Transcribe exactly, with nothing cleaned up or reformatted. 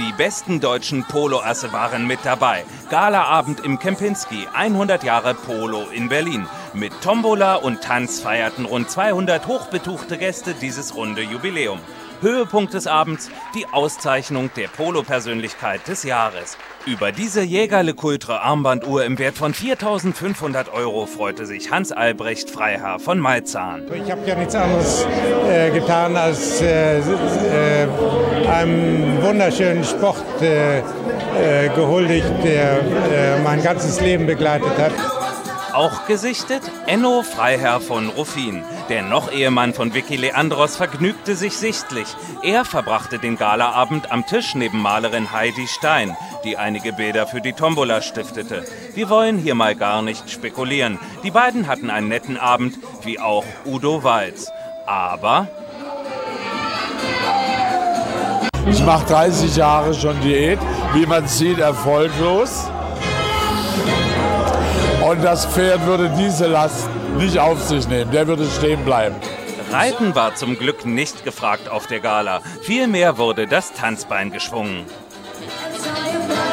Die besten deutschen Poloasse waren mit dabei. Galaabend im Kempinski, hundert Jahre Polo in Berlin. Mit Tombola und Tanz feierten rund zweihundert hochbetuchte Gäste dieses runde Jubiläum. Höhepunkt des Abends, die Auszeichnung der Polo-Persönlichkeit des Jahres. Über diese Jägerle-Coultre Armbanduhr im Wert von viertausendfünfhundert Euro freute sich Hans Albrecht Freiherr von Malzahn. Ich habe ja nichts anderes äh, getan, als äh, äh, einem wunderschönen Sport äh, äh, gehuldigt, der äh, mein ganzes Leben begleitet hat. Auch gesichtet Enno Freiherr von Ruffin. Der Noch-Ehemann von Vicky Leandros vergnügte sich sichtlich. Er verbrachte den Galaabend am Tisch neben Malerin Heidi Stein, die einige Bilder für die Tombola stiftete. Wir wollen hier mal gar nicht spekulieren. Die beiden hatten einen netten Abend, wie auch Udo Walz. Aber ich mache dreißig Jahre schon Diät, wie man sieht, erfolglos. Und das Pferd würde diese Last nicht auf sich nehmen, der würde stehen bleiben. Reiten war zum Glück nicht gefragt auf der Gala. Vielmehr wurde das Tanzbein geschwungen.